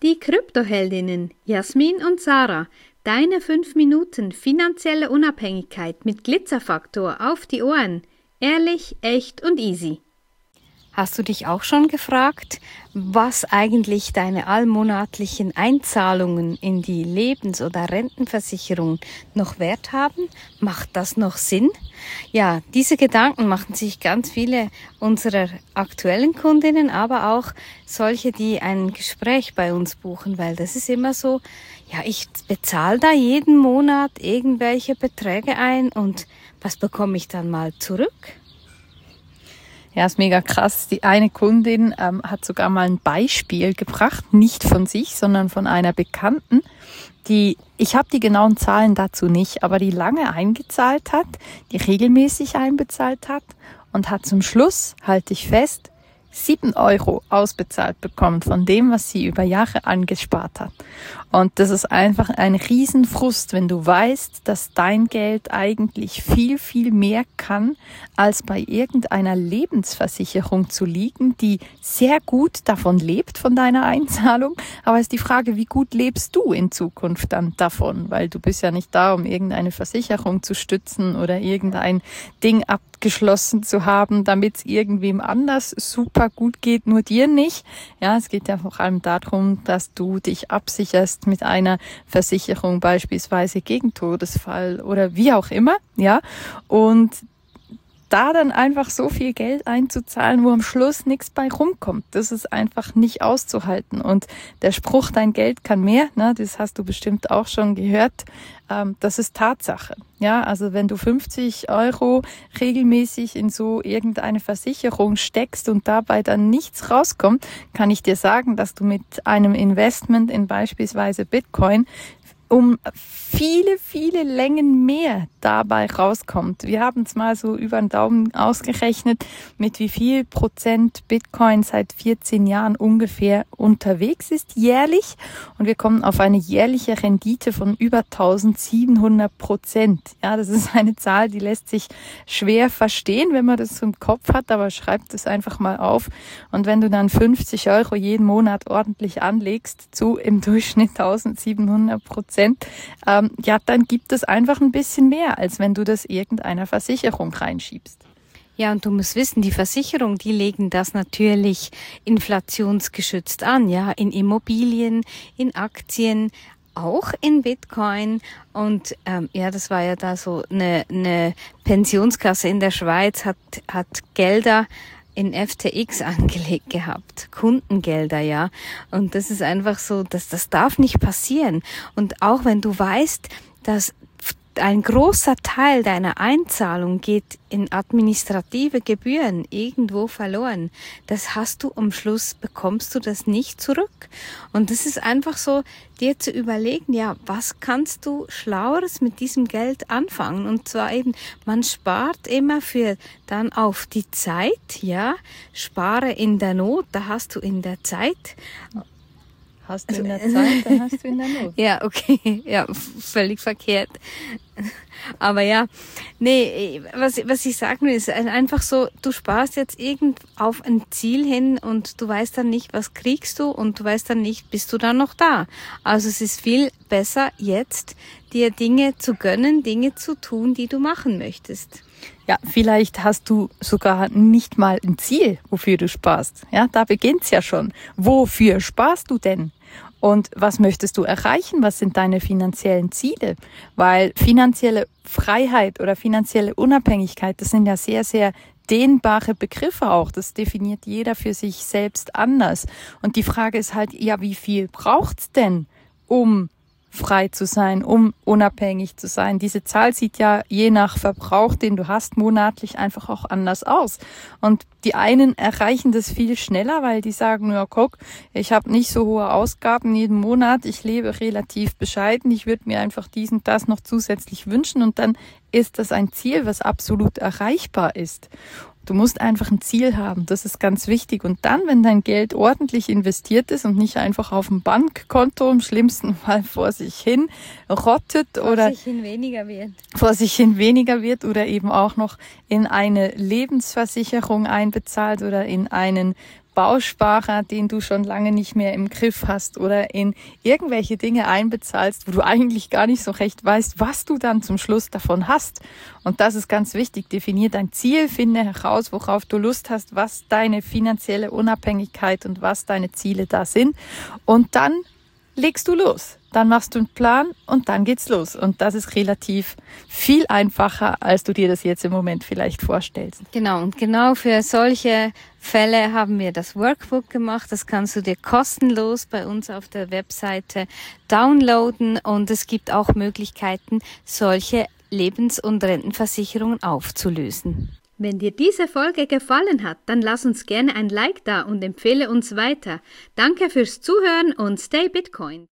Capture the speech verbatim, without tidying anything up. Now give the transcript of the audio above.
Die Kryptoheldinnen Jasmin und Sarah. Deine fünf Minuten finanzielle Unabhängigkeit mit Glitzerfaktor auf die Ohren. Ehrlich, echt und easy. Hast du dich auch schon gefragt, was eigentlich deine allmonatlichen Einzahlungen in die Lebens- oder Rentenversicherung noch wert haben? Macht das noch Sinn? Ja, diese Gedanken machen sich ganz viele unserer aktuellen Kundinnen, aber auch solche, die ein Gespräch bei uns buchen, weil das ist immer so, ja, ich bezahle da jeden Monat irgendwelche Beträge ein und was bekomme ich dann mal zurück? Ja, ist mega krass. Die eine Kundin ähm, hat sogar mal ein Beispiel gebracht, nicht von sich, sondern von einer Bekannten, die, ich habe die genauen Zahlen dazu nicht, aber die lange eingezahlt hat, die regelmäßig einbezahlt hat und hat zum Schluss, halte ich fest, sieben Euro ausbezahlt bekommen von dem, was sie über Jahre angespart hat. Und das ist einfach ein Riesenfrust, wenn du weißt, dass dein Geld eigentlich viel, viel mehr kann, als bei irgendeiner Lebensversicherung zu liegen, die sehr gut davon lebt, von deiner Einzahlung. Aber es ist die Frage, wie gut lebst du in Zukunft dann davon? Weil du bist ja nicht da, um irgendeine Versicherung zu stützen oder irgendein Ding abgeschlossen zu haben, damit es irgendwem anders super gut geht, nur dir nicht. Ja, es geht ja vor allem darum, dass du dich absicherst mit einer Versicherung, beispielsweise gegen Todesfall oder wie auch immer, ja. Und da dann einfach so viel Geld einzuzahlen, wo am Schluss nichts bei rumkommt, das ist einfach nicht auszuhalten. Und der Spruch, dein Geld kann mehr, ne, das hast du bestimmt auch schon gehört, ähm, das ist Tatsache. Ja, also wenn du fünfzig Euro regelmäßig in so irgendeine Versicherung steckst und dabei dann nichts rauskommt, kann ich dir sagen, dass du mit einem Investment in beispielsweise Bitcoin um viele, viele Längen mehr dabei rauskommt. Wir haben es mal so über den Daumen ausgerechnet, mit wie viel Prozent Bitcoin seit vierzehn Jahren ungefähr unterwegs ist, jährlich. Und wir kommen auf eine jährliche Rendite von über eintausendsiebenhundert Prozent. Ja, das ist eine Zahl, die lässt sich schwer verstehen, wenn man das so im Kopf hat, aber schreibt es einfach mal auf. Und wenn du dann fünfzig Euro jeden Monat ordentlich anlegst, zu im Durchschnitt eintausendsiebenhundert Prozent, ähm, ja, dann gibt es einfach ein bisschen mehr, als wenn du das irgendeiner Versicherung reinschiebst. Ja, und du musst wissen, die Versicherung, die legen das natürlich inflationsgeschützt an, ja, in Immobilien, in Aktien, auch in Bitcoin. Und ähm, ja, das war ja da so eine, eine Pensionskasse in der Schweiz, hat, hat Gelder in F T X angelegt gehabt, Kundengelder, ja. Und das ist einfach so, dass das darf nicht passieren. Und auch wenn du weißt, dass ein großer Teil deiner Einzahlung geht in administrative Gebühren irgendwo verloren. Das hast du am Schluss, bekommst du das nicht zurück. Und das ist einfach so, dir zu überlegen, ja, was kannst du Schlaueres mit diesem Geld anfangen? Und zwar eben, man spart immer für dann auf die Zeit, ja, spare in der Not, da hast du in der Zeit. Hast du in der Zeit, dann hast du in der Not. Ja, okay, ja, völlig verkehrt. Aber ja, nee, was, was ich sagen will, ist einfach so, du sparst jetzt irgend auf ein Ziel hin und du weißt dann nicht, was kriegst du und du weißt dann nicht, bist du dann noch da. Also es ist viel besser jetzt, dir Dinge zu gönnen, Dinge zu tun, die du machen möchtest. Ja, vielleicht hast du sogar nicht mal ein Ziel, wofür du sparst. Ja, da beginnt's ja schon. Wofür sparst du denn? Und was möchtest du erreichen? Was sind deine finanziellen Ziele? Weil finanzielle Freiheit oder finanzielle Unabhängigkeit, das sind ja sehr, sehr dehnbare Begriffe auch. Das definiert jeder für sich selbst anders. Und die Frage ist halt, ja, wie viel braucht's denn, um frei zu sein, um unabhängig zu sein? Diese Zahl sieht ja je nach Verbrauch, den du hast, monatlich einfach auch anders aus. Und die einen erreichen das viel schneller, weil die sagen, ja, guck, ich habe nicht so hohe Ausgaben jeden Monat, ich lebe relativ bescheiden, ich würde mir einfach dies und das noch zusätzlich wünschen und dann ist das ein Ziel, was absolut erreichbar ist. Du musst einfach ein Ziel haben, das ist ganz wichtig. Und dann, wenn dein Geld ordentlich investiert ist und nicht einfach auf dem Bankkonto im schlimmsten Fall vor sich hin rottet vor oder sich hin weniger wird. vor sich hin weniger wird oder eben auch noch in eine Lebensversicherung einbezahlt oder in einen Bausparer, den du schon lange nicht mehr im Griff hast oder in irgendwelche Dinge einbezahlst, wo du eigentlich gar nicht so recht weißt, was du dann zum Schluss davon hast. Und das ist ganz wichtig. Definier dein Ziel, finde heraus, worauf du Lust hast, was deine finanzielle Unabhängigkeit und was deine Ziele da sind. Und dann legst du los. Dann machst du einen Plan und dann geht's los. Und das ist relativ viel einfacher, als du dir das jetzt im Moment vielleicht vorstellst. Genau, und genau für solche Fälle haben wir das Workbook gemacht. Das kannst du dir kostenlos bei uns auf der Webseite downloaden. Und es gibt auch Möglichkeiten, solche Lebens- und Rentenversicherungen aufzulösen. Wenn dir diese Folge gefallen hat, dann lass uns gerne ein Like da und empfehle uns weiter. Danke fürs Zuhören und stay Bitcoin.